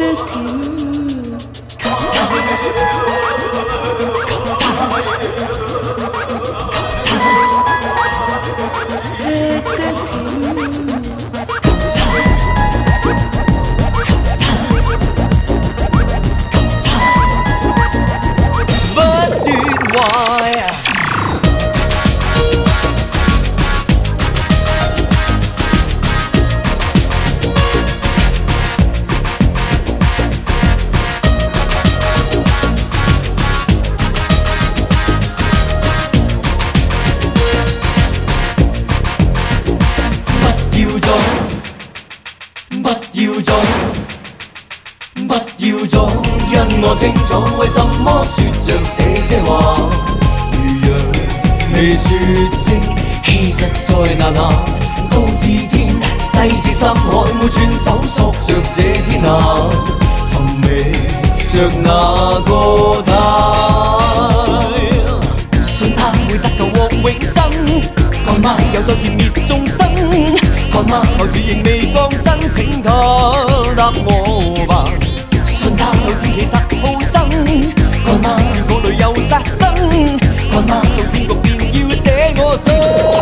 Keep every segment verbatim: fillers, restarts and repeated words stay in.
我清楚为什么说着这些话，如若未说清，其实在那那高至天，低至深海，每寸手索着这天下，寻觅着那个他，信他会得救獲永生，該嗎？又再見滅眾生，該嗎？求主仍未降生，請他答我吧。信他老天其實好生，該嗎？自嗰裏有殺生，該嗎？到天國便要寫我信，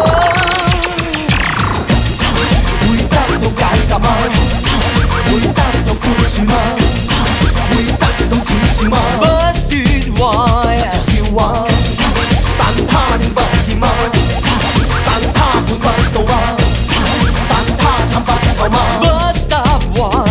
會得到解答嗎？會得到寬恕嗎？會得到指示嗎？不説話，實在笑話，但他聽不見嗎？但他判不到嗎？但他參不透嗎？不答話。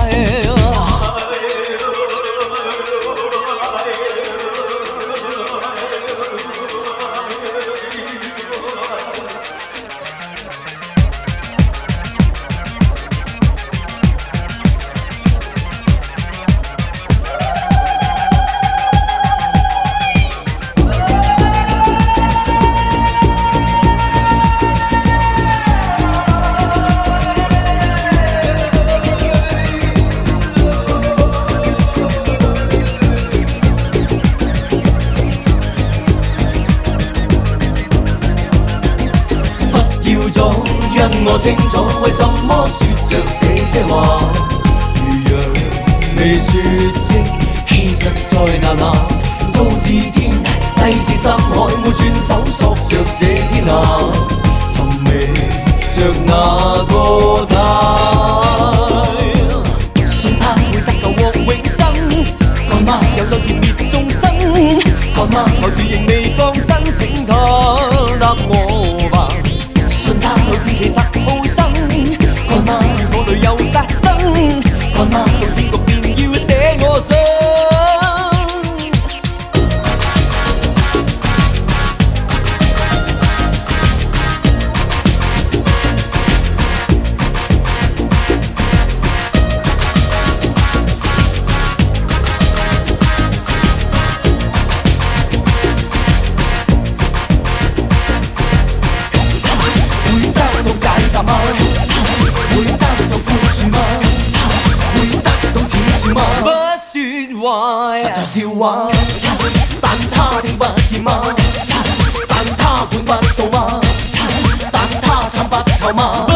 因我清楚為什麼說着這些話，如若未說清，其實在那那高至天，低至深海，每寸手索着這天下，尋覓着那個他，信他會得救獲永生，該嗎？又再見滅眾生，該嗎？求主仍未降生，請他答我吧。信他老天其實好生，該嗎？自嗰裏有殺生，該嗎？到天國便要寫我信。實在笑話，但他聽不見嗎？但他判不到嗎？但他參不透嗎？